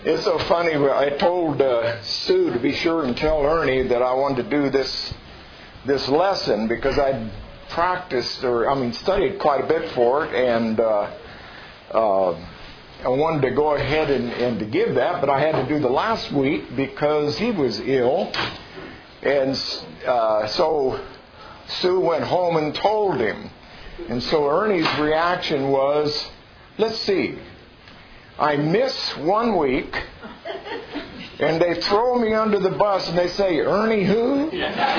It's so funny. I told Sue to be sure and tell Ernie that I wanted to do this lesson because I'd studied quite a bit for it, and I wanted to go ahead and to give that, but I had to do the last week because he was ill, and so Sue went home and told him. And so Ernie's reaction was, let's see, I miss 1 week, and they throw me under the bus, and they say, Ernie who?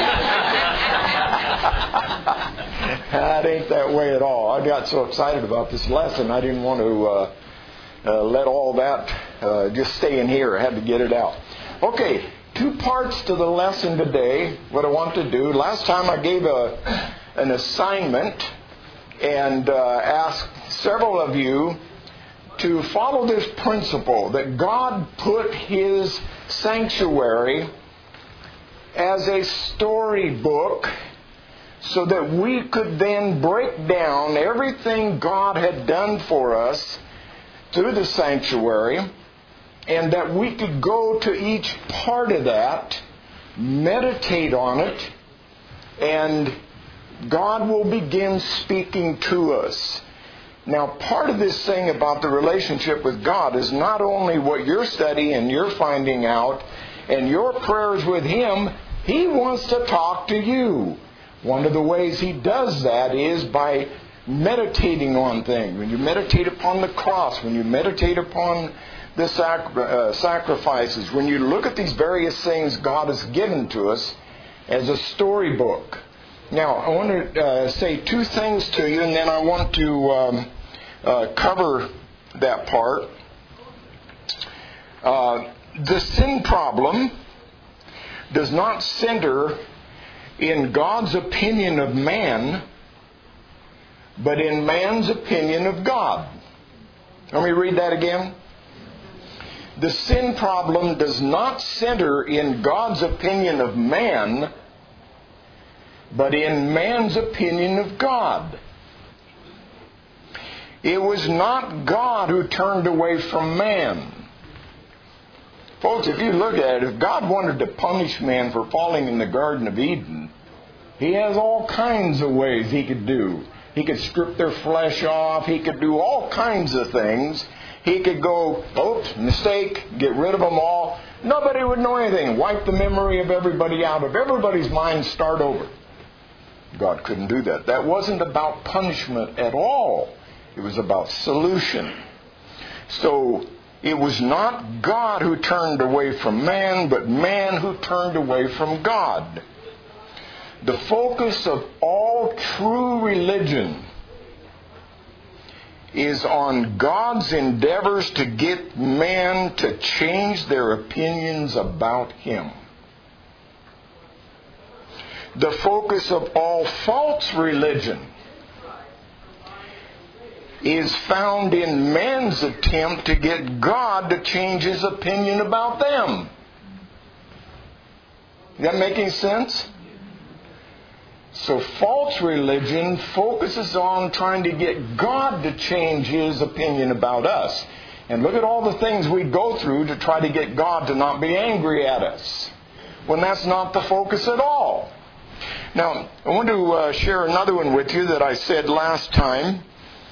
That ain't that way at all. I got so excited about this lesson, I didn't want to let all that just stay in here. I had to get it out. Okay, 2 parts to the lesson today, what I want to do. Last time I gave an assignment and asked several of you to follow this principle that God put His sanctuary as a storybook so that we could then break down everything God had done for us through the sanctuary, and that we could go to each part of that, meditate on it, and God will begin speaking to us. Now, part of this thing about the relationship with God is not only what you're studying and you're finding out and your prayers with Him, He wants to talk to you. One of the ways He does that is by meditating on things. When you meditate upon the cross, when you meditate upon the sacrifices, when you look at these various things God has given to us as a storybook. Now, I want to say 2 things to you, and then I want to cover that part. The sin problem does not center in God's opinion of man, but in man's opinion of God. Let me read that again. The sin problem does not center in God's opinion of man, but in man's opinion of God. It was not God who turned away from man. Folks, if you look at it, if God wanted to punish man for falling in the Garden of Eden, He has all kinds of ways He could do. He could strip their flesh off. He could do all kinds of things. He could go, oops, mistake, get rid of them all. Nobody would know anything. Wipe the memory of everybody out of everybody's mind, start over. God couldn't do that. That wasn't about punishment at all. It was about solution. So it was not God who turned away from man, but man who turned away from God. The focus of all true religion is on God's endeavors to get man to change their opinions about Him. The focus of all false religion is found in man's attempt to get God to change His opinion about them. Is that making sense? So false religion focuses on trying to get God to change His opinion about us. And look at all the things we go through to try to get God to not be angry at us, when that's not the focus at all. Now, I want to share another one with you that I said last time.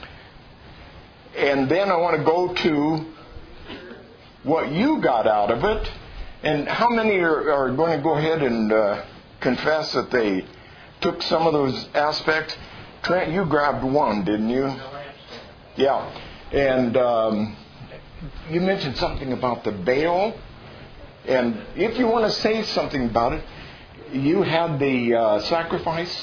And then I want to go to what you got out of it. And how many are going to go ahead and confess that they took some of those aspects? Trent, you grabbed one, didn't you? Yeah. And you mentioned something about the veil. And if you want to say something about it, you had the sacrifice?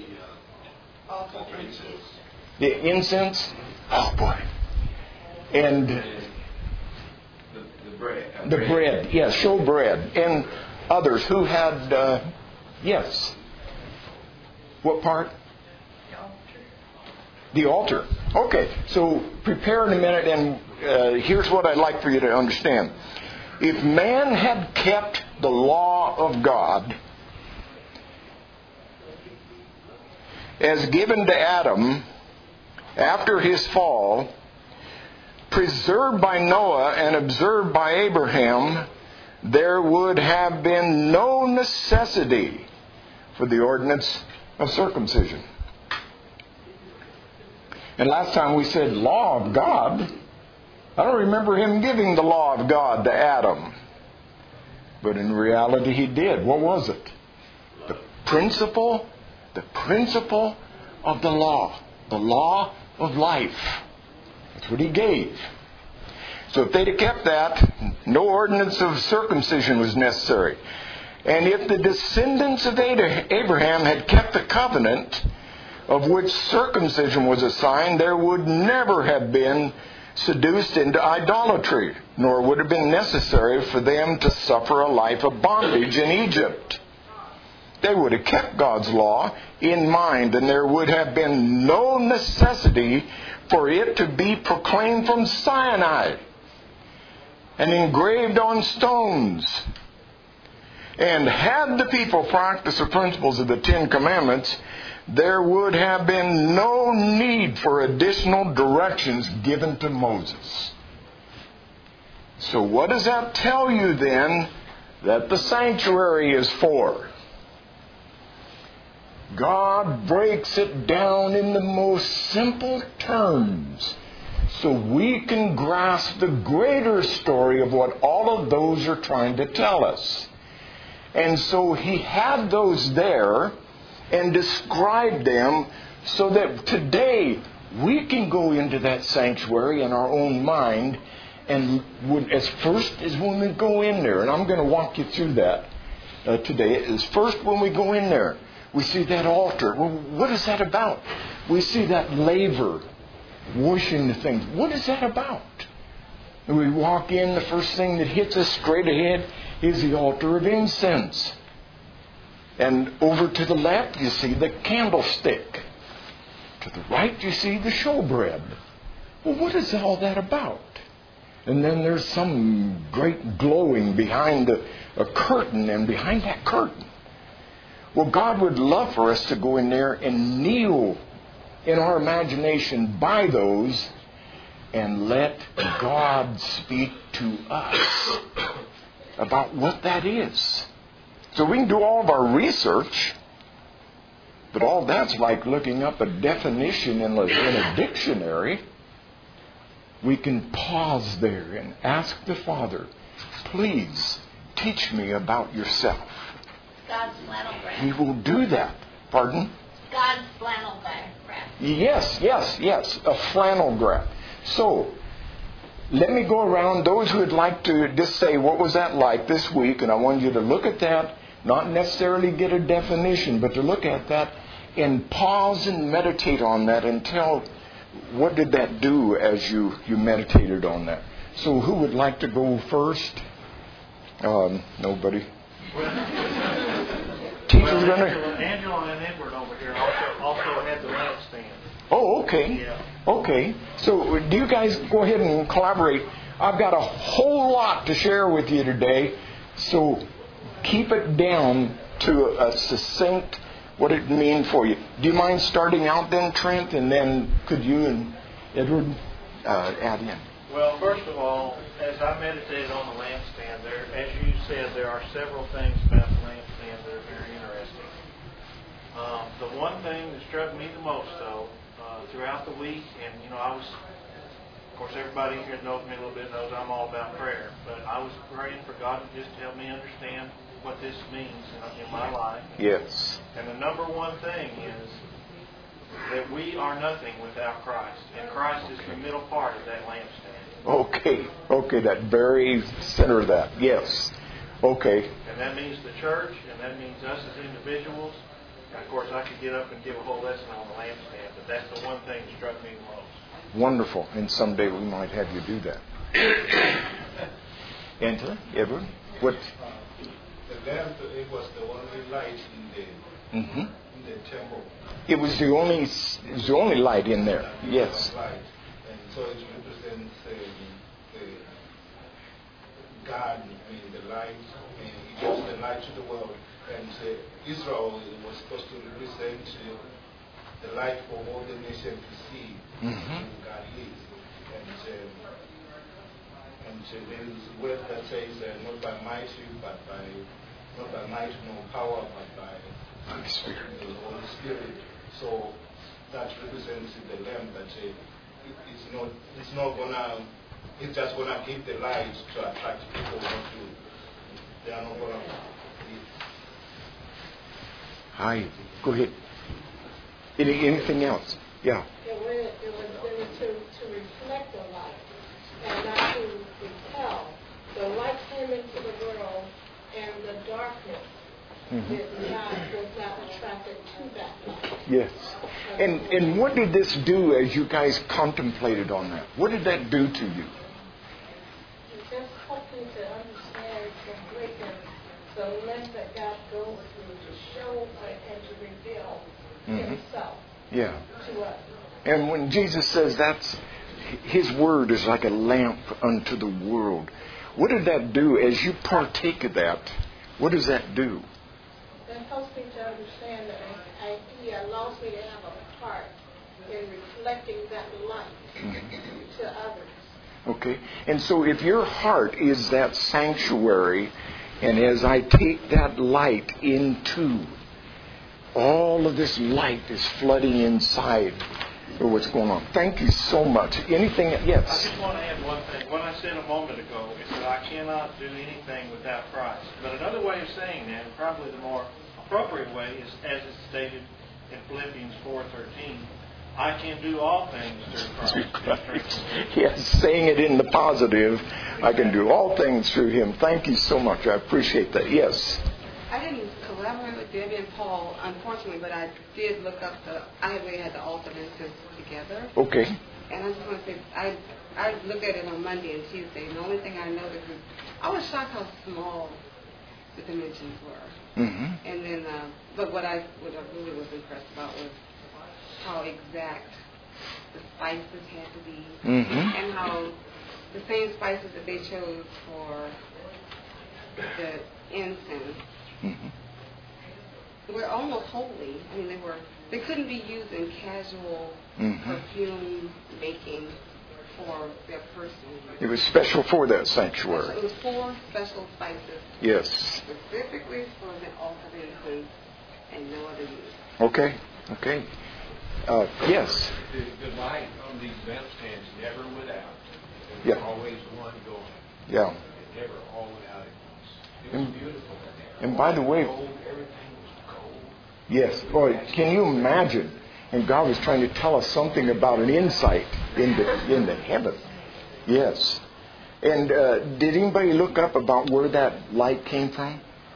The incense? Oh, boy. And the bread. Yes, show bread. And others who had, yes. What part? The altar. Okay, so prepare in a minute, and here's what I'd like for you to understand. If man had kept the law of God as given to Adam after his fall, preserved by Noah and observed by Abraham, there would have been no necessity for the ordinance of circumcision. And last time we said law of God. I don't remember him giving the law of God to Adam. But in reality he did. What was it? The principle of the law of life. That's what he gave. So if they'd have kept that, no ordinance of circumcision was necessary. And if the descendants of Abraham had kept the covenant of which circumcision was a sign, there would never have been seduced into idolatry, nor would it have been necessary for them to suffer a life of bondage in Egypt. They would have kept God's law in mind, and there would have been no necessity for it to be proclaimed from Sinai and engraved on stones. And had the people practiced the principles of the Ten Commandments, there would have been no need for additional directions given to Moses. So what does that tell you then that the sanctuary is for? God breaks it down in the most simple terms so we can grasp the greater story of what all of those are trying to tell us. And so he had those there and described them so that today we can go into that sanctuary in our own mind, and as first as when we go in there, and I'm going to walk you through that today, is first when we go in there, we see that altar. Well, what is that about? We see that laver washing the things. What is that about? And we walk in, the first thing that hits us straight ahead is the altar of incense. And over to the left, you see the candlestick. To the right, you see the showbread. Well, what is all that about? And then there's some great glowing behind a curtain, and behind that curtain. Well, God would love for us to go in there and kneel in our imagination by those and let God speak to us about what that is. So we can do all of our research, but all that's like looking up a definition in a dictionary. We can pause there and ask the Father, please teach me about yourself. God's flannel graph. He will do that. Pardon? God's flannel graph. Yes. A flannel graph. So, let me go around those who would like to just say, what was that like this week? And I want you to look at that, not necessarily get a definition, but to look at that and pause and meditate on that and tell, what did that do as you meditated on that? So who would like to go first? Nobody. Teacher's going to... Angela and Edward over here also had the lampstand. Oh, okay. Yeah. Okay. So do you guys go ahead and collaborate? I've got a whole lot to share with you today. So keep it down to a succinct, what it means for you. Do you mind starting out then, Trent? And then could you and Edward add in? Well, first of all, as I meditated on the lampstand, as you said, there are several things about the lampstand that are very interesting. The one thing that struck me the most, though, throughout the week, and I was, of course, everybody here knows me a little bit, knows I'm all about prayer, but I was praying for God to just help me understand what this means in my life. Yes. And the number one thing is that we are nothing without Christ, and Christ is the middle part of that lampstand. Okay, that very center of that. Yes. Okay. And that means the church, and that means us as individuals. And of course, I could get up and give a whole lesson on the lampstand, but that's the one thing that struck me the most. Wonderful. And someday we might have you do that. Enter, Edward. What? The lamp, it was the only light in the temple. It was the only light in there. Yes. Light. And so it represents the God, the light, and He gives the light to the world. And Israel was supposed to represent the light for all the nation to see who God is. And there is a word that says, not by might, not by might nor power, but by Holy Spirit. the Holy Spirit. So that represents the lamp that it's just gonna give the light to attract people. They are not gonna. Hi. Go ahead. Anything else? Yeah. It was to reflect the light and not to repel. The light came into the world, and the darkness was not attracted to that light. Yes. And what did this do as you guys contemplated on that? What did that do to you? Just hoping to understand the greatness, the length that God goes through to show and to reveal Himself to us. And when Jesus says that's His word is like a lamp unto the world, what did that do as you partake of that? What does that do? That helps me to understand that He allows me to have a part in reflecting that light to others. Okay. And so if your heart is that sanctuary, and as I take that light into, all of this light is flooding inside of what's going on. Thank you so much. Anything? Yes. I just want to add one thing. What I said a moment ago is that I cannot do anything without Christ. But another way of saying that, and probably the more appropriate way, is as it's stated in Philippians 4:13. I can do all things through Christ. Yes, saying it in the positive. I can do all things through Him. Thank you so much. I appreciate that. Yes. I didn't collaborate with Debbie and Paul, unfortunately, but I did look up I really had the altar incense together. Okay. And I just want to say, I looked at it on Monday and Tuesday, and the only thing I noticed is I was shocked how small the dimensions were. Mm-hmm. And then, but what I really was impressed about was how exact the spices had to be, and how the same spices that they chose for the incense were almost holy. I mean, they couldn't be used in casual perfume making for their personal use. It was special for that sanctuary. It was 4 special spices. Yes. Specifically for the altar incense and no other use. Okay. Okay. Yes. The light on these lampstands never went out. There was Yeah. always one going. Yeah. It never all went out at once. It was beautiful. And by the way, Gold, everything was gold. yes. Boy, can you imagine? And God was trying to tell us something about an insight into heaven. Yes. And did anybody look up about where that light came from?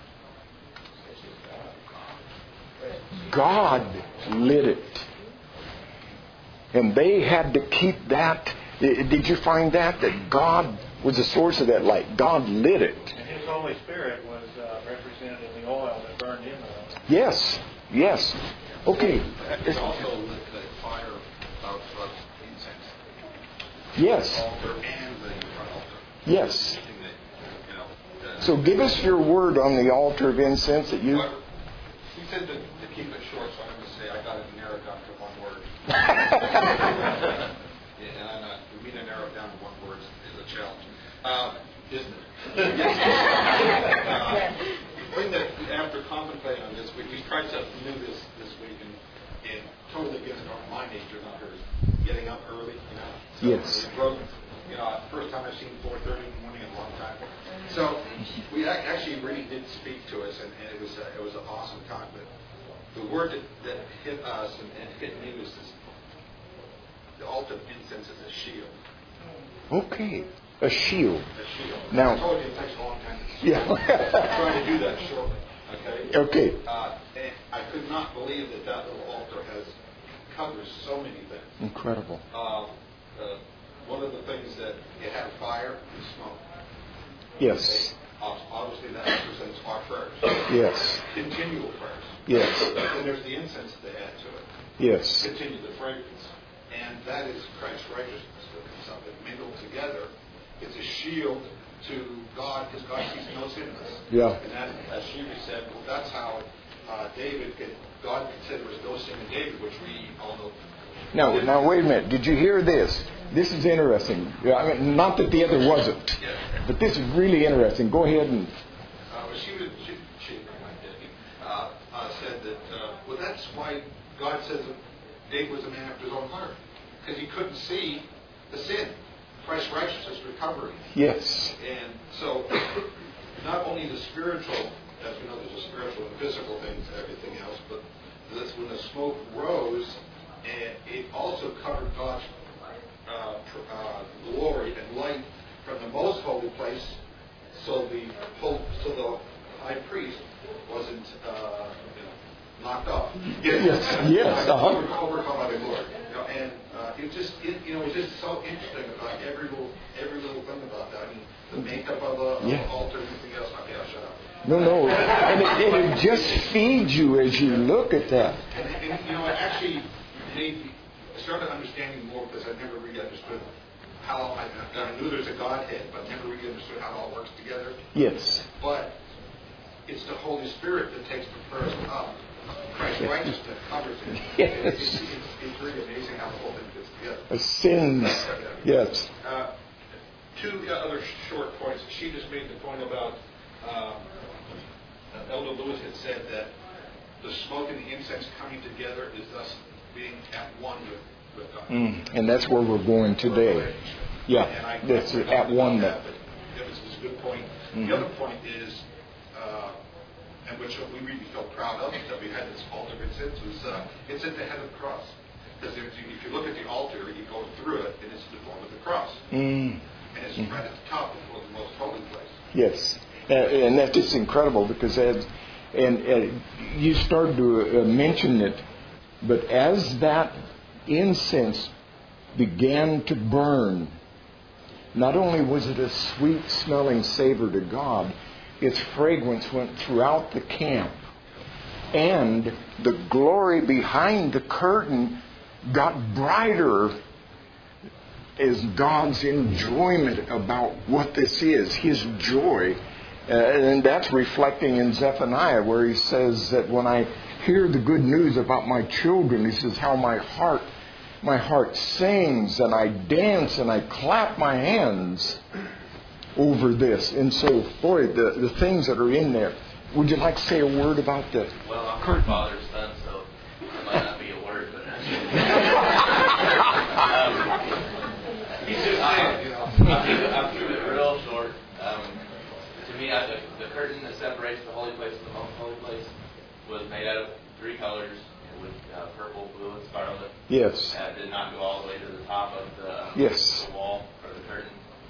God lit it. And they had to keep that. Did you find that God was the source of that light? God lit it. And His Holy Spirit was represented in the oil that burned in the oil. Yes. Yes. Okay. It also lit the fire of incense. Yes. The altar and the front altar. Yes. Anything that, So give us your word on the altar of incense that you... He said to keep it short, so I'm going to say I got it narrowed down to one word. And I'm not, for me to narrow it down to one word is a challenge, isn't it? The thing that, after contemplating on this, we tried something new this week, and totally against my nature, not hers, getting up early, So Yes. we broke, first time I've seen 4:30 in the morning in a long time. So we actually really did speak to us, and it was an awesome time. But the word that hit us and hit me was this: the altar of incense is a shield. Okay. A shield. A shield. Now- I told you it takes a long time. Yeah. I'm trying to do that shortly. Okay. Okay. And I could not believe that little altar covers so many things. Incredible. One of the things that it had fire and smoke. Yes. Obviously, that represents our prayers. Yes. Continual prayers. Yes. And there's the incense to add to it. Yes. Continue the fragrance. And that is Christ's righteousness that comes up and mingled together. It's a shield to God because God sees no sin in us. Yeah. And that, as Shiva said, well, that's how God considers no sin in David, which we all know Now, wait a minute. Did you hear this? This is interesting. I mean, not that the other wasn't, but this is really interesting. Go ahead and. Said that, well, that's why God says that David was a man after his own heart, because he couldn't see the sin. Christ's righteousness recovering. Yes. And so, not only the spiritual, as we know, there's a spiritual and physical things, everything else, but this, when the smoke rose, and it also covered God's glory and light from the most holy place, so the high priest wasn't knocked off. Yes. Overcome by the glory. And it was just so interesting about every little thing about that. I mean, the makeup of the altar and everything else. Okay, I'll shut up. No. And it just feeds you as you look at that. And it actually made me start understanding more, because I never really understood how. I knew there's a Godhead, but I never really understood how it all works together. Yes. But it's the Holy Spirit that takes the person up. Christ's righteousness covers it. Yes. It's really amazing how the whole thing fits together. Sins. Yes. Two other short points. She just made the point about Elder Lewis had said that the smoke and the incense coming together is thus being at one with God. And that's where we're going today. Yeah, that's at one. That was a good point. Mm-hmm. The other point is, and which we really felt proud of, that we had this altar of incense, was it's at the head of the cross. Because if you look at the altar, you go through it, and it's the form of the cross. And it's right at the top of the most holy place. Yes. And that's just incredible, because and you started to mention it, but as that incense began to burn, not only was it a sweet-smelling savor to God, its fragrance went throughout the camp. And the glory behind the curtain got brighter as God's enjoyment about what this is, His joy. And that's reflecting in Zephaniah, where he says that when I hear the good news about my children, he says how my heart sings, and I dance and I clap my hands over this. And so, boy, the things that are in there. Would you like to say a word about the curtain? I'm my father's son, so it might not be a word, but I'll keep it real short. To me, the curtain that separates the holy place from the most holy place was made out of 3 colors. It was purple, blue, and scarlet. Yes. It did not go all the way to the top of the wall or the curtain.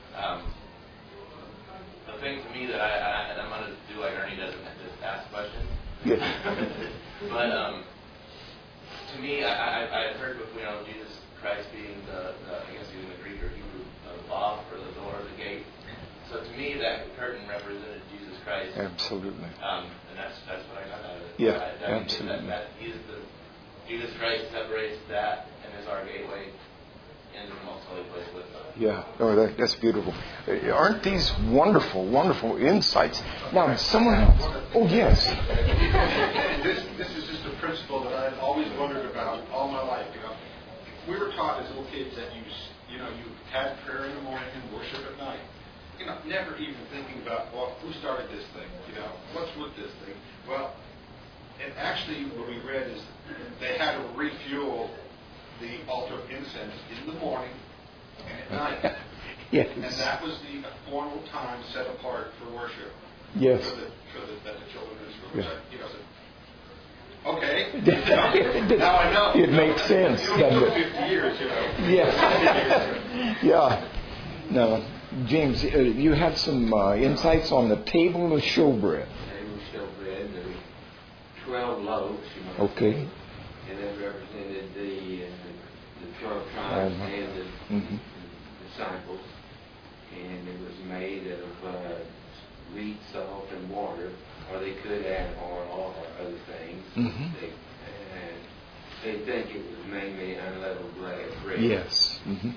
The thing to me that I'm going to do like Ernie does and just ask questions. Yes. But to me, I've heard of Jesus Christ being the I guess even the Greek or Hebrew law or the door or the gate. So to me, that curtain represented Jesus Christ. Absolutely. And that's what I got out of it. Yeah, absolutely. Jesus Christ separates that and is our gateway into the most holy place with us. Yeah, that's beautiful. Aren't these wonderful, wonderful insights? Now, someone else. Oh, yes. And this is just a principle that I've always wondered about all my life. We were taught as little kids that you had prayer in the morning and worship at night. Never even thinking about, well, who started this thing? What's with this thing? Well, and actually what we read is they had to refuel the altar of incense in the morning and at night. Yes. And that was the formal time set apart for worship. Yes. That the children in school said, okay. Now I know. It makes sense. You don't know 50 years, Yes. Yeah. No. James, you had some insights on the table of showbread. Table of showbread. There were 12 loaves. Okay. And that represented the 12 tribes and the disciples. And it was made of wheat, salt, and water. Or they could add oil or other things. Mm-hmm. They think it was mainly unleavened bread. Yes. Mm-hmm.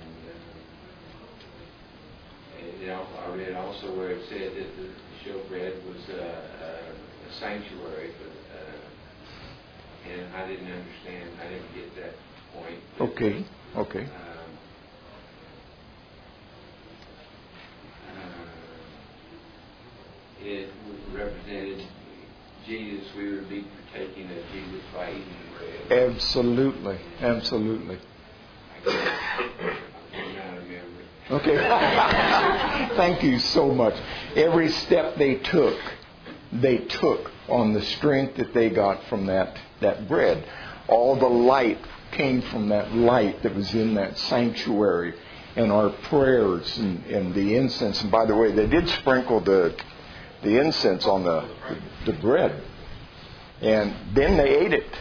I read also where it said that the showbread was a sanctuary, and I didn't understand. I didn't get that point. Okay. Okay. It represented Jesus. We would be partaking of Jesus by eating the bread. Absolutely. Absolutely. I cannot remember. Okay. Thank you so much. Every step they took on the strength that they got from that bread. All the light came from that light that was in that sanctuary, and our prayers and the incense. And by the way, they did sprinkle the incense on the bread, and then they ate it,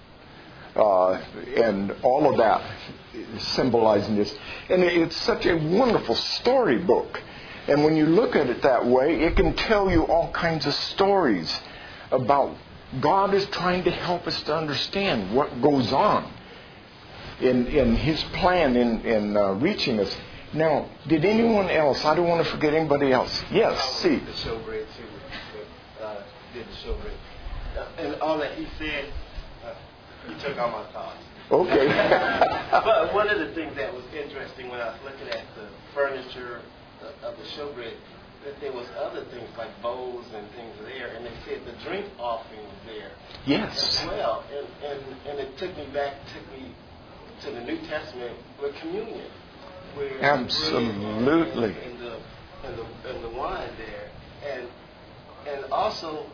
and all of that symbolizing this. And it's such a wonderful storybook. And when you look at it that way, it can tell you all kinds of stories about God is trying to help us to understand what goes on in His plan in reaching us. Now, did anyone else? I don't want to forget anybody else. Yes, see. The showbread too. Did the showbread, and all that he said, he took all my thoughts. Okay. But one of the things that was interesting when I was looking at the furniture of the showbread, that there was other things like bowls and things there, and they said the drink offering was there. Yes. As well, and it took me to the New Testament with communion, where absolutely and the wine there, and also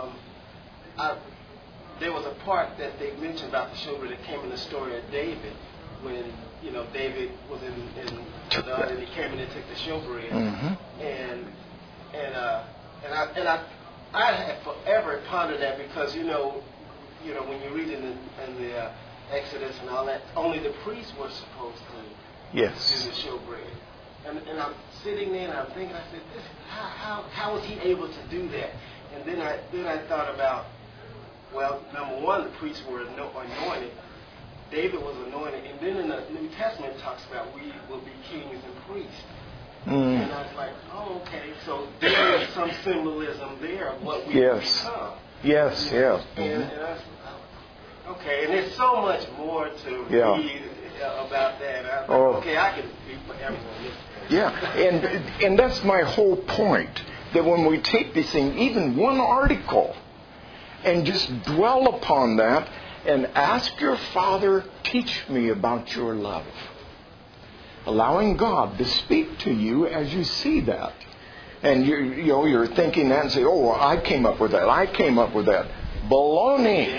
there was a part that they mentioned about the showbread that came in the story of David, when David was in the garden and he came in and took the showbread, and I had forever pondered that, because when you read in the Exodus and all that, only the priests were supposed to do the showbread, and I'm sitting there and I'm thinking, I said, how was he able to do that? And then I thought about, well, number one, the priests were anointed. David was anointed. And then in the New Testament it talks about we will be kings and priests. And I was like, oh, okay. So there is some symbolism there of what we will become. Yes, yeah. And I was like, okay. And there's so much more to read about that. I was like, okay, I can speak for everyone. Yeah, and that's my whole point. That when we take this thing, even one article, and just dwell upon that and ask your Father, teach me about your love. Allowing God to speak to you as you see that. And you're thinking that and say, oh, I came up with that. Baloney.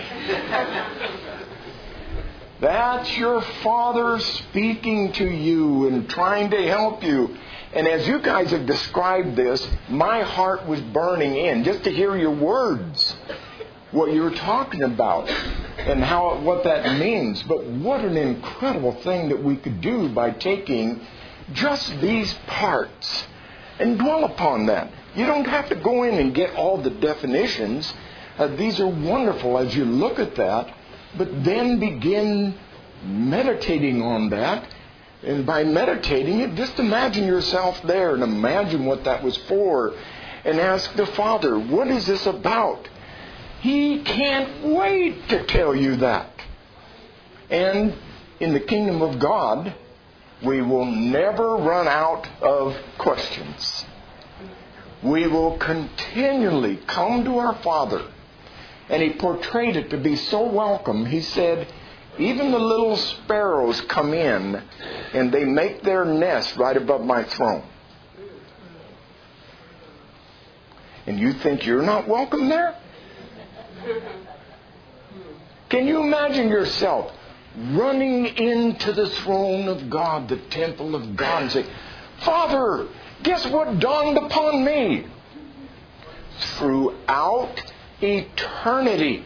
That's your Father speaking to you and trying to help you. And as you guys have described this, my heart was burning in just to hear your words. What you're talking about and what that means. But what an incredible thing that we could do by taking just these parts and dwell upon that. You don't have to go in and get all the definitions. These are wonderful as you look at that, but then begin meditating on that. And by meditating it, just imagine yourself there and imagine what that was for, and ask the Father, what is this about? He can't wait to tell you that. And in the kingdom of God, we will never run out of questions. We will continually come to our Father. And He portrayed it to be so welcome. He said, even the little sparrows come in and they make their nest right above my throne. And you think you're not welcome there? Can you imagine yourself running into the throne of God, the temple of God, and say, Father, guess what dawned upon me? Throughout eternity,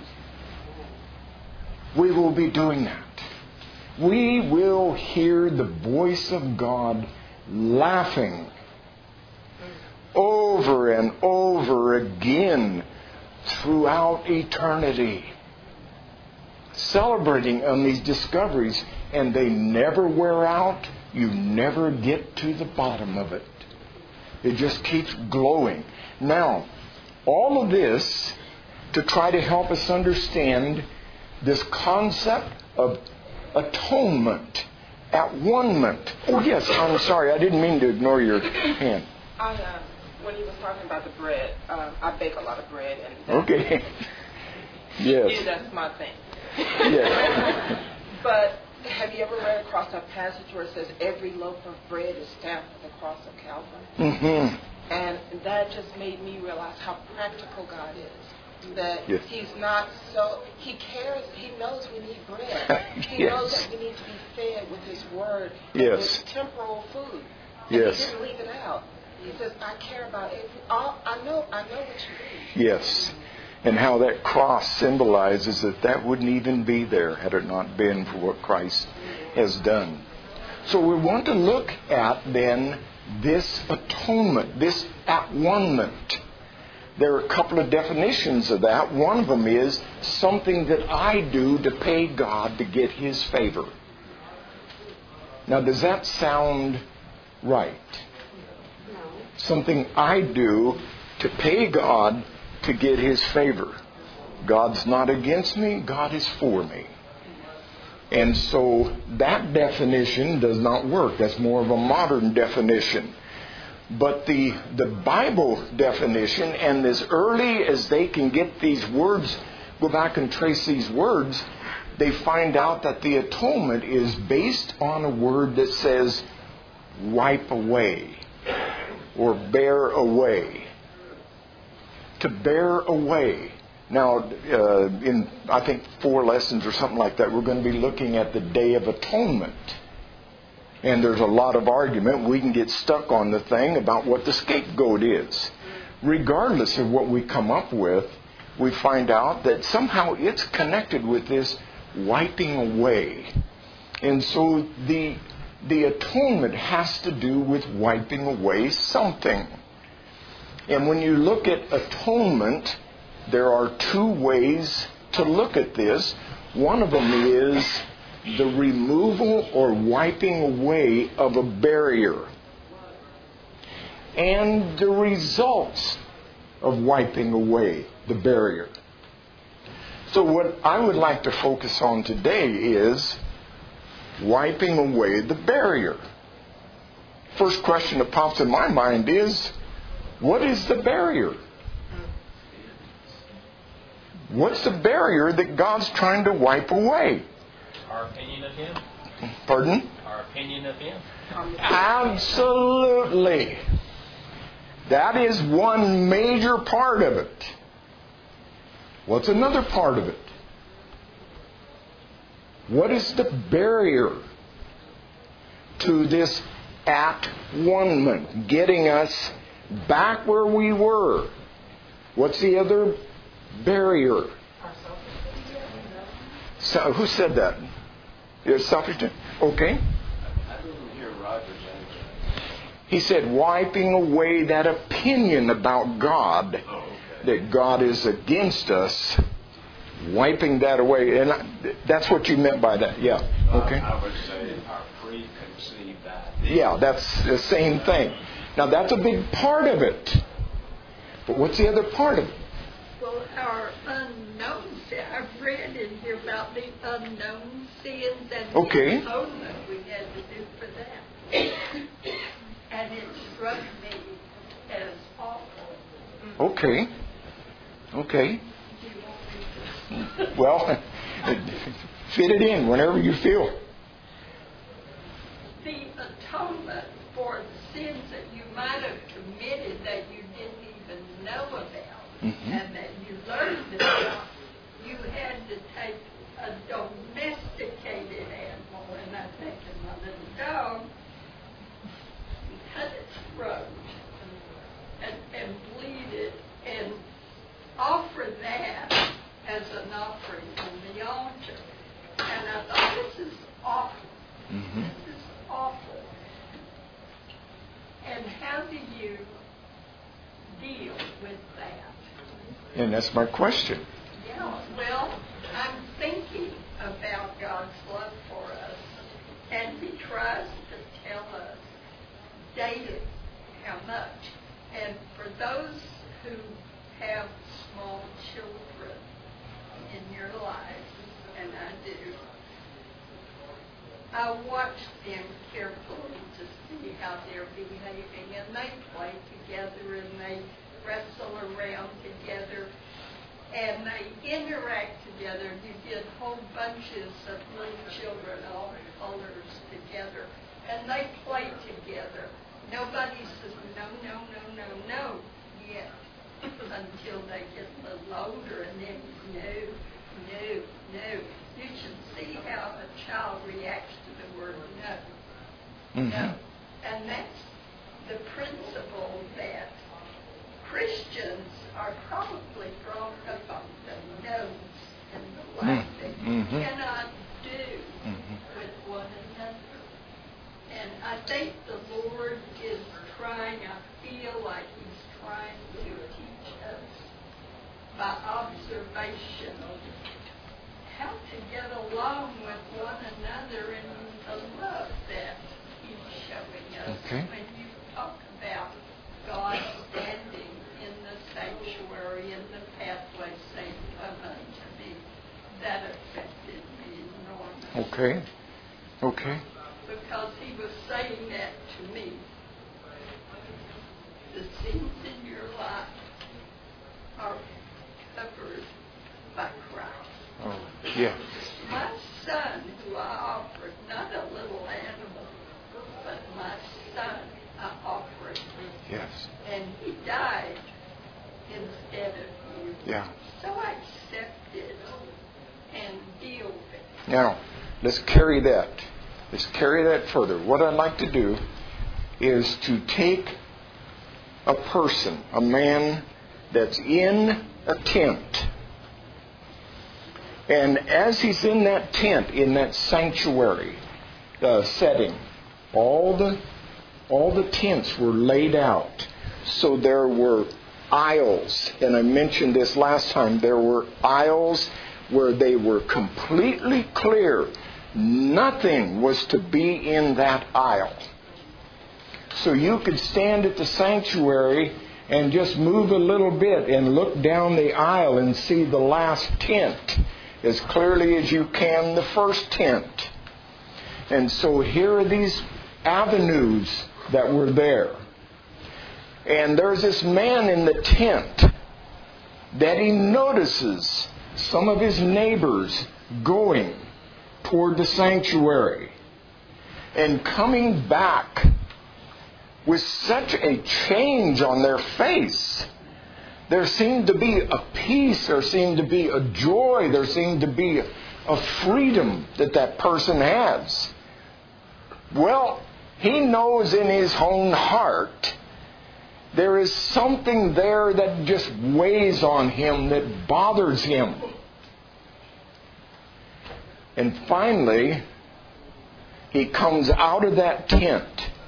we will be doing that. We will hear the voice of God laughing over and over again throughout eternity, celebrating on these discoveries, and they never wear out. You never get to the bottom of it. It just keeps glowing. Now, all of this to try to help us understand this concept of atonement, at-one-ment. Oh, yes, I'm sorry. I didn't mean to ignore your hand. When he was talking about the bread, I bake a lot of bread. And okay. Yes. Yeah, that's my thing. Yes. But have you ever read across a passage where it says every loaf of bread is stamped with the cross of Calvary? Mm-hmm. And that just made me realize how practical God is. That yes. He's not so, He cares, He knows we need bread. He yes. knows that we need to be fed with His Word, yes. with temporal food. And yes. He didn't leave it out. He says, I care about I know what you need. Yes. And how that cross symbolizes that wouldn't even be there had it not been for what Christ has done. So we want to look at then this atonement, this at-one-ment. There are a couple of definitions of that. One of them is something that I do to pay God to get His favor. Now, does that sound right? Something I do to pay God to get His favor. God's not against me, God is for me. And so that definition does not work. That's more of a modern definition. But the Bible definition, and as early as they can get these words, go back and trace these words, they find out that the atonement is based on a word that says wipe away or bear away. To bear away. Now, in I think 4 lessons or something like that, we're going to be looking at the Day of Atonement. And there's a lot of argument. We can get stuck on the thing about what the scapegoat is. Regardless of what we come up with, we find out that somehow it's connected with this wiping away. And so the atonement has to do with wiping away something. And when you look at atonement, there are 2 ways to look at this. One of them is the removal or wiping away of a barrier. And the results of wiping away the barrier. So what I would like to focus on today is wiping away the barrier. First question that pops in my mind is, what is the barrier? What's the barrier that God's trying to wipe away? Our opinion of Him. Pardon? Our opinion of Him. Absolutely. That is one major part of it. What's another part of it? What is the barrier to this at-one-ment, getting us back where we were? What's the other barrier? So, who said that? It's selfishness. Okay. I didn't hear Roger say that. He said wiping away that opinion about God, that God is against us, wiping that away. And that's what you meant by that. Yeah. Okay. I would say our preconceived idea. Yeah, that's the same thing. Now that's a big part of it. But what's the other part of it? Well, our unknown sin. I've read in here about the unknown sins and the atonement we had to do for that. And it struck me as awful. Okay. Well, fit it in whenever you feel. The atonement for the sins that you might have committed that you didn't even know about, and that you learned about, you had to take a domesticated animal, and I think of my little dog, cut its throat and bleed it and offer that as an offering on the altar. And I thought, this is awful. This is awful. And how do you deal with that? And that's my question. Yeah, well, I'm thinking about God's love for us, and He tries to tell us daily how much. And for those who have small children in your lives, and I do, I watch them carefully to see how they're behaving, and they play together, and they wrestle around together, and they interact together. You get whole bunches of little children, all colors together, and they play together. Nobody says no yet until they get a little older, and then no. You should see how a child reacts to the word no. Mm-hmm. No. And that's the principle that Christians are probably brought up on the no's and the like they cannot do with one another. And I think the Lord is trying, I feel like He's trying to teach us by observation how to get along with one another in the love that He's showing us. Okay. When you talk about God standing in the sanctuary in the pathway saying, "Come unto me," that affected me enormously. Okay. Because He was saying that to me. The sins in your life are covered by Christ. Oh, yeah. My son, who I offered, not a little animal, but my son, I offered. Yes. And he died instead of you. Yeah. So I accepted and deal with it. Now, let's carry that further. What I'd like to do is to take a person, a man that's in a tent. And as he's in that tent, in that sanctuary setting, all the tents were laid out. So there were aisles, and I mentioned this last time, there were aisles where they were completely clear. Nothing was to be in that aisle. So you could stand at the sanctuary and just move a little bit and look down the aisle and see the last tent as clearly as you can the first tent. And so here are these avenues that were there. And there's this man in the tent that he notices some of his neighbors going toward the sanctuary and coming back with such a change on their face. There seemed to be a peace, there seemed to be a joy, there seemed to be a freedom that person has. Well, he knows in his own heart there is something there that just weighs on him, that bothers him. And finally, he comes out of that tent.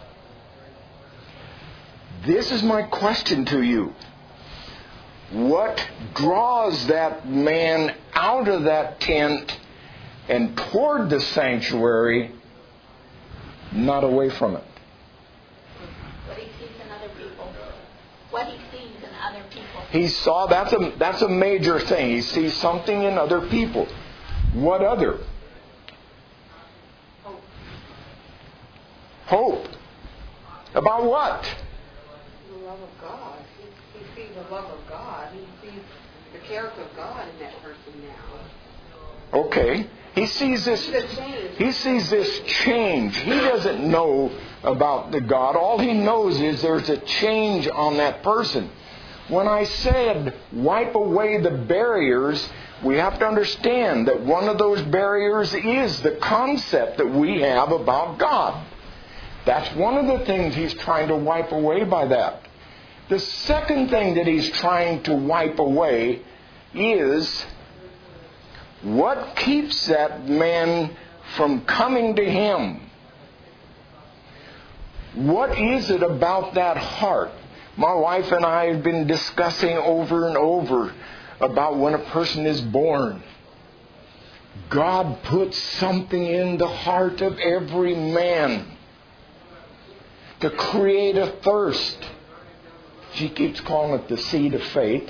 This is my question to you. What draws that man out of that tent and toward the sanctuary, not away from it? What he sees in other people. What he sees in other people. He saw, that's a major thing. He sees something in other people. What other? Hope. About what? The love of God. He sees the love of God. He sees the character of God in that person now. Okay. He sees this change. He doesn't know about the God. All he knows is there's a change on that person. When I said wipe away the barriers, we have to understand that one of those barriers is the concept that we have about God. That's one of the things he's trying to wipe away by that. The second thing that he's trying to wipe away is what keeps that man from coming to him. What is it about that heart? My wife and I have been discussing over and over about when a person is born. God puts something in the heart of every man to create a thirst. She keeps calling it the seed of faith.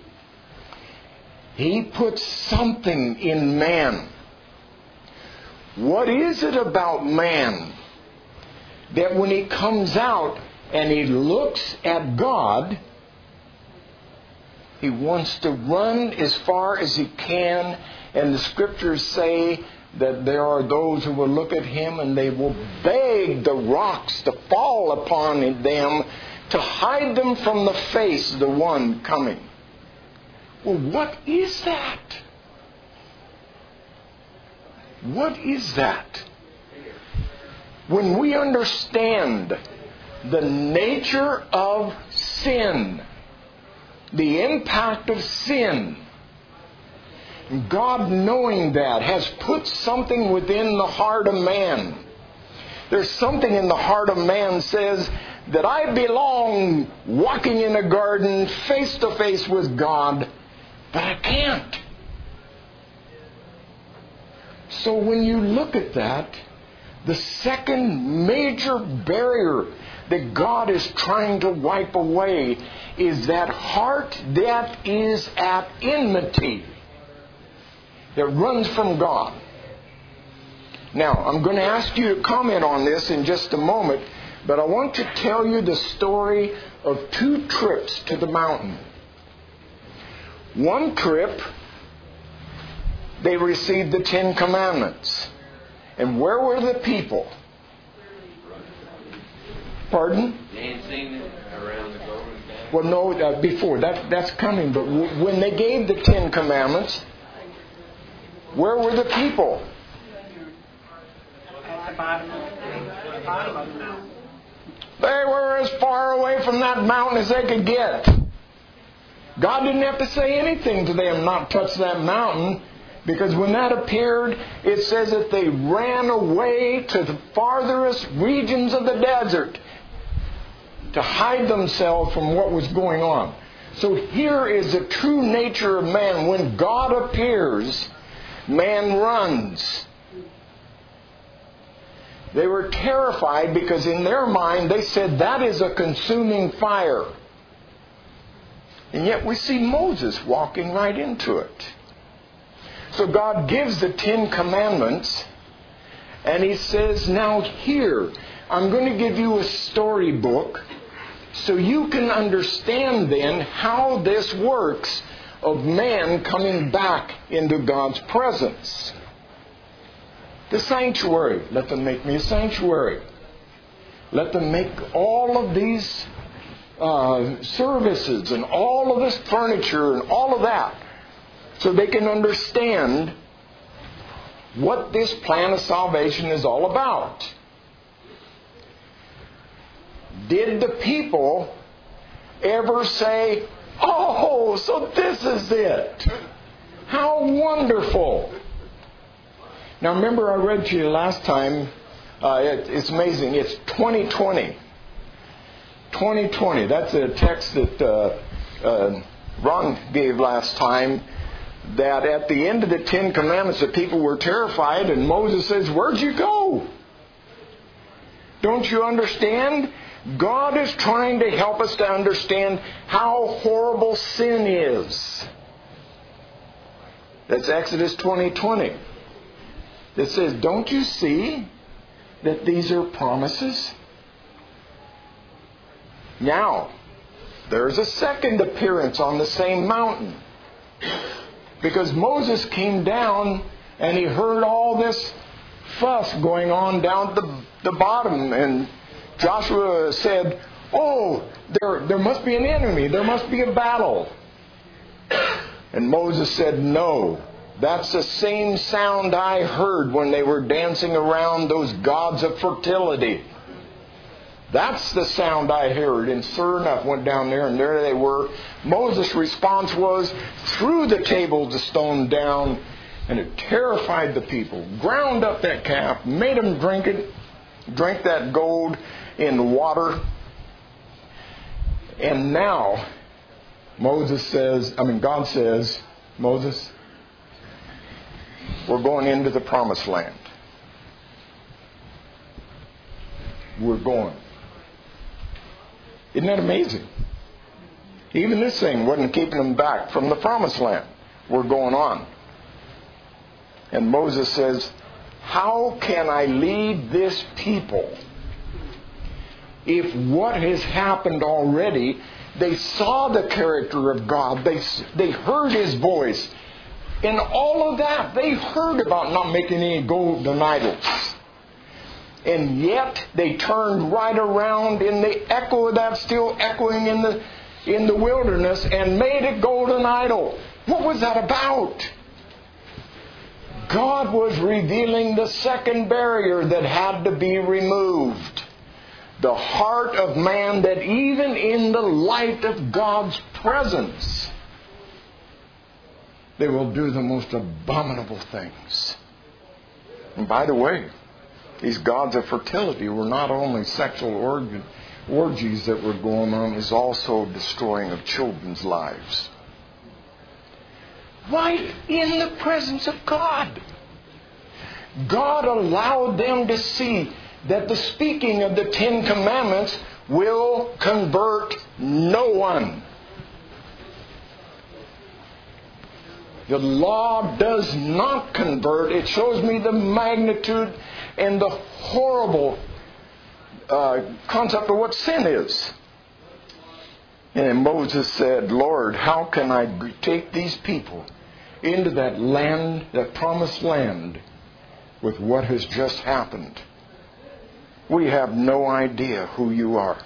He puts something in man. What is it about man that when he comes out and he looks at God, he wants to run as far as he can? And the Scriptures say that there are those who will look at him and they will beg the rocks to fall upon them to hide them from the face of the one coming. Well, what is that? What is that? When we understand the nature of sin, the impact of sin, God, knowing that, has put something within the heart of man. There's something in the heart of man says that I belong walking in a garden face to face with God, but I can't. So when you look at that, the second major barrier that God is trying to wipe away is that heart that is at enmity, that runs from God. Now, I'm going to ask you to comment on this in just a moment, but I want to tell you the story of 2 trips to the mountain. One trip, they received the 10 Commandments. And where were the people? Pardon? Dancing around the golden calf. Well, no, before. That's coming. But when they gave the 10 Commandments, where were the people? At the bottom of the mountain. They were as far away from that mountain as they could get. God didn't have to say anything to them not touch that mountain, because when that appeared, it says that they ran away to the farthest regions of the desert to hide themselves from what was going on. So here is the true nature of man. When God appears, man runs. They were terrified because in their mind they said that is a consuming fire. And yet we see Moses walking right into it. So God gives the 10 Commandments, and He says, now here, I'm going to give you a storybook so you can understand then how this works of man coming back into God's presence. The sanctuary. Let them make me a sanctuary. Let them make all of these services and all of this furniture and all of that, so they can understand what this plan of salvation is all about. Did the people ever say, oh, so this is it? How wonderful. Now remember, I read to you last time, it's amazing, it's 2020. 2020, that's a text that Ron gave last time, that at the end of the 10 Commandments the people were terrified, and Moses says, where'd you go? Don't you understand? God is trying to help us to understand how horrible sin is. That's Exodus 20:20. It says, don't you see that these are promises? Now, there's a second appearance on the same mountain. Because Moses came down and he heard all this fuss going on down at the bottom. And Joshua said, oh, there must be an enemy. There must be a battle. And Moses said, no. That's the same sound I heard when they were dancing around those gods of fertility. That's the sound I heard. And sure enough, went down there and there they were. Moses' response was, threw the tables of stone down, and it terrified the people. Ground up that calf, made them drink that gold in water. And now, God says, Moses, we're going into the promised land. We're going. Isn't that amazing? Even this thing wasn't keeping them back from the promised land. We're going on. And Moses says, how can I lead this people if what has happened already, they saw the character of God, they heard His voice. In all of that, they heard about not making any golden idols. And yet, they turned right around in the echo of that, still echoing in the wilderness, and made a golden idol. What was that about? God was revealing the second barrier that had to be removed. The heart of man, that even in the light of God's presence, they will do the most abominable things. And by the way, these gods of fertility were not only sexual orgies that were going on, is also destroying of children's lives. Right in the presence of God. God allowed them to see that the speaking of the Ten Commandments will convert no one. The law does not convert. It shows me the magnitude and the horrible concept of what sin is. And Moses said, Lord, how can I take these people into that land, that promised land, with what has just happened? We have no idea who you are.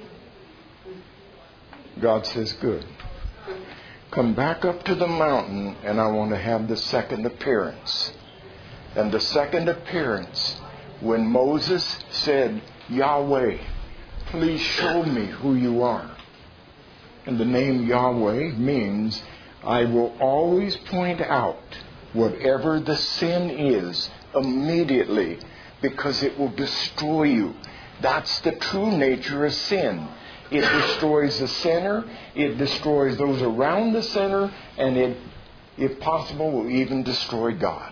God says, good. Come back up to the mountain, and I want to have the second appearance. And the second appearance, when Moses said, Yahweh, please show me who you are. And the name Yahweh means I will always point out whatever the sin is immediately, because it will destroy you. That's the true nature of sin. It destroys the sinner, it destroys those around the sinner, and it, if possible, will even destroy God.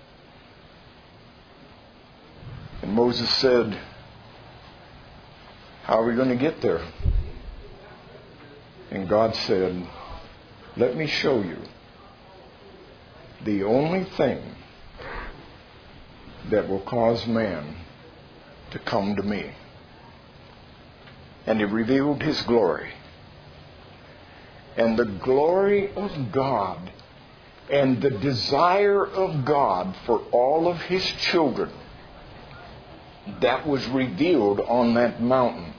And Moses said, how are we going to get there? And God said, let me show you the only thing that will cause man to come to me. And He revealed His glory. And the glory of God and the desire of God for all of His children, that was revealed on that mountain,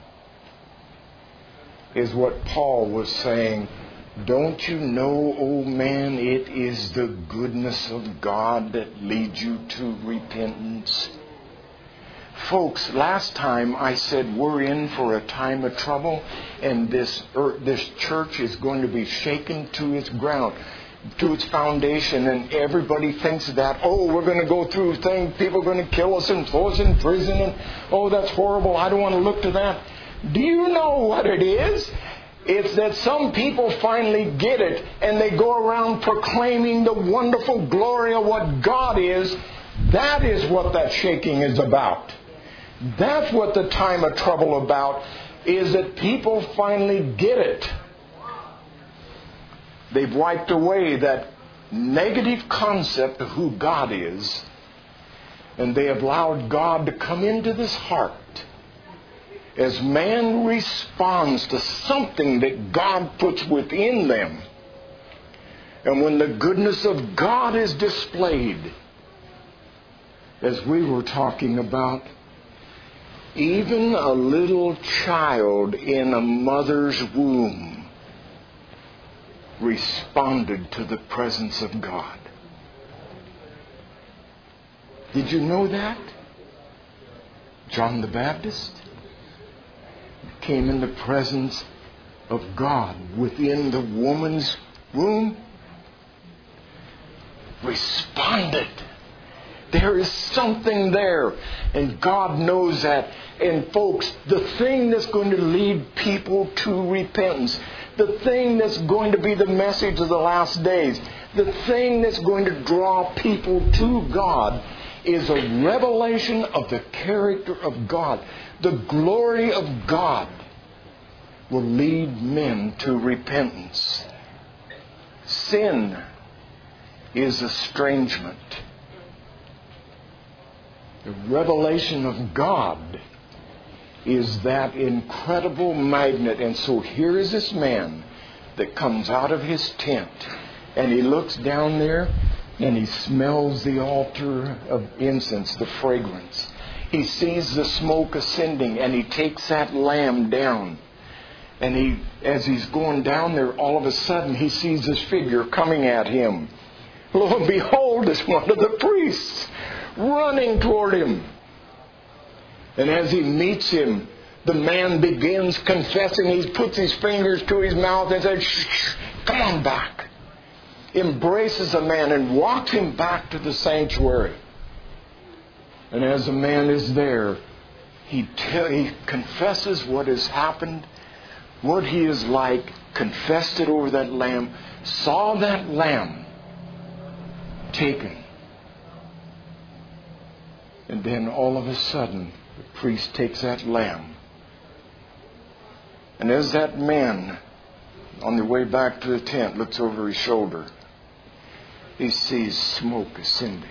is what Paul was saying. Don't you know, oh man, it is the goodness of God that leads you to repentance. Folks, last time I said we're in for a time of trouble, and this church is going to be shaken to its ground, to its foundation, and everybody thinks that, oh, we're going to go through things, people are going to kill us and throw us in prison, and oh, that's horrible, I don't want to look to that. Do you know what it is? It's that some people finally get it, and they go around proclaiming the wonderful glory of what God is. That is what that shaking is about. That's what the time of trouble about, is that people finally get it. They've wiped away that negative concept of who God is, and they have allowed God to come into this heart. As man responds to something that God puts within them, and when the goodness of God is displayed, as we were talking about, even a little child in a mother's womb responded to the presence of God. Did you know that? John the Baptist came in the presence of God within the woman's womb. Responded. There is something there, and God knows that. And folks, the thing that's going to lead people to repentance, the thing that's going to be the message of the last days, the thing that's going to draw people to God, is a revelation of the character of God. The glory of God will lead men to repentance. Sin is estrangement. The revelation of God is that incredible magnet. And so here is this man that comes out of his tent, and he looks down there and he smells the altar of incense, the fragrance. He sees the smoke ascending, and he takes that lamb down. And as he's going down there, all of a sudden he sees this figure coming at him. Lo and behold, it's one of the priests running toward him. And as he meets him, the man begins confessing. He puts his fingers to his mouth and says, "Shh, come on back." Embraces the man and walks him back to the sanctuary. And as the man is there, he confesses what has happened, what he is like, confessed it over that lamb, saw that lamb taken. And then all of a sudden, the priest takes that lamb. And as that man, on the way back to the tent, looks over his shoulder, he sees smoke ascending.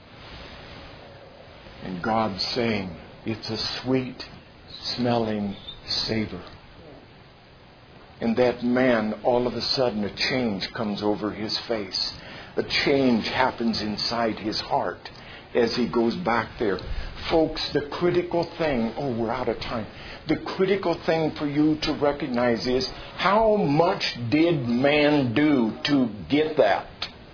And God saying, it's a sweet smelling savor. And that man, all of a sudden, a change comes over his face. A change happens inside his heart as he goes back there. Folks, the critical thing, we're out of time. The critical thing for you to recognize is, how much did man do to get that?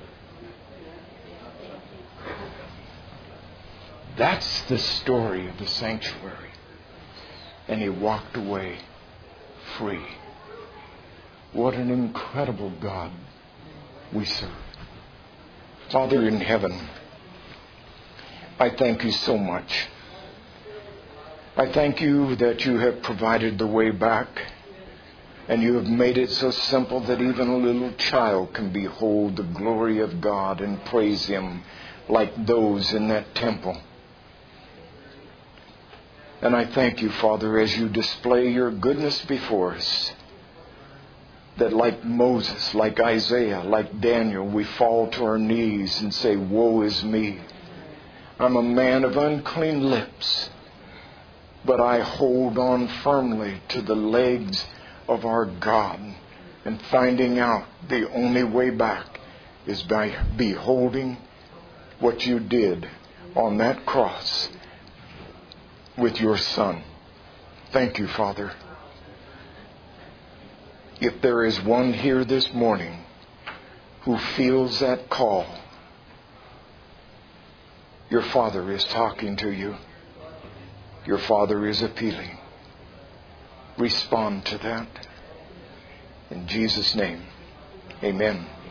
That's the story of the sanctuary. And he walked away free. What an incredible God we serve. Father in heaven, I thank you so much. I thank you that you have provided the way back, and you have made it so simple that even a little child can behold the glory of God and praise Him like those in that temple. And I thank you, Father, as you display your goodness before us, that like Moses, like Isaiah, like Daniel, we fall to our knees and say, woe is me. I'm a man of unclean lips, but I hold on firmly to the legs of our God, and finding out the only way back is by beholding what you did on that cross with your Son. Thank you, Father. If there is one here this morning who feels that call, your Father is talking to you. Your Father is appealing. Respond to that. In Jesus' name, amen.